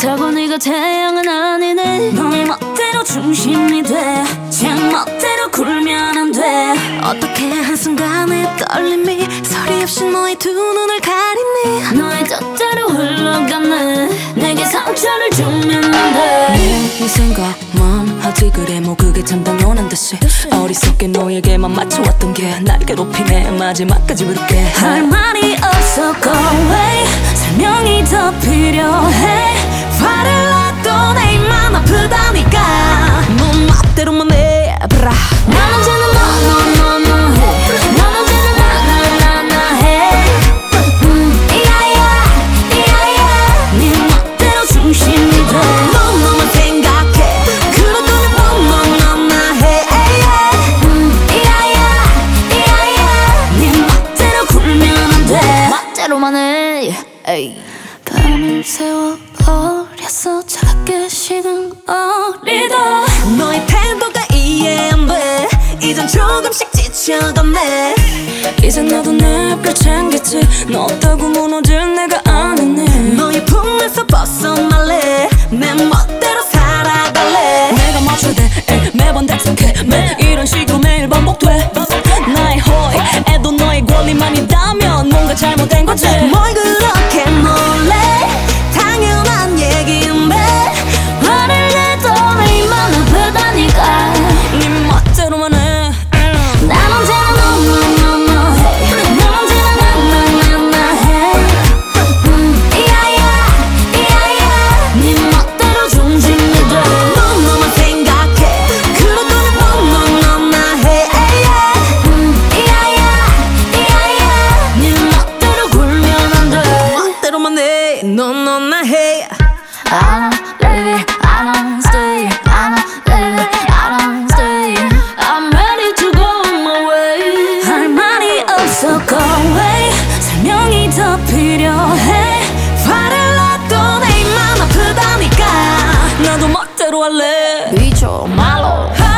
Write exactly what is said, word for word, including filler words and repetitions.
그렇다고 네가 태양은 아니네. 너의 멋대로 중심이 돼. 제 멋대로 굴면 안 돼. 어떻게 한순간에 떨림이 소리 없이 너의 두 눈을 가리니. 너의 뜻대로 흘러가네. 내게 상처를 주면 안 돼. 네 생각만 하지 그래 뭐 그게 참 당연한 듯이 어리석게 너에게만 맞춰왔던 게 날 괴롭히네. 마지막까지 부를게. 할 말이 없어 go away. 설명이 더 필요해. 화를 놔도 내 입만 아프다니까. 넌 멋대로만 해 브라. 난 언제나 너 너 너 너 해. 난 언제나 나 나 나 나 해. 음, 이야야 이야야. 네 멋대로 중심이 돼. 넌 너만 생각해. 그렇다면 넌 넌 넌 나 해. 음, 이야야 이야야. 네 멋대로 굴면 안 돼. 멋대로만 해. 에이. 밤을 새워버렸어 차갑게 식은 어리다. 너의 태도가 이해 안 돼. 이젠 조금씩 지쳐가네. 이제 나도 내 별 챙겼지. 너 없다고 무너질 내가 아니네. 너의 품에서 벗어날래. 내 멋대로 살아갈래. 내가 맞춰야 돼 에이, 매번 답답해. 매 이런 식으로 매일 반복돼. 나의 호의 애도 너의 권리만 있다면 뭔가 잘못된 거지. 뭘 그렇게 놀래. 당연한 얘기인데. 화를 내도 내 입만 아프다니까. 네 멋대로만 해. 난 언제나 너 너 너 너 해. 난 언제나 나 나 나 나 해. 음, 이야야 이야야. 네 멋대로 중심이 돼. 넌 너만 생각해. 그렇다면 넌 넌 넌 나 해. 음, 이야야 이야야. 네 멋대로 굴면 안 돼. 멋대로만 해. 넌 넌 나 해. I don't leave it, I don't stay. I don't leave it, I don't stay. I'm ready to go on my way. 할 말이 없어 go away. 설명이 더 필요해. 화를 놔도 내 입만 아프다니까. 나도 멋대로 할래. 비춰 말로.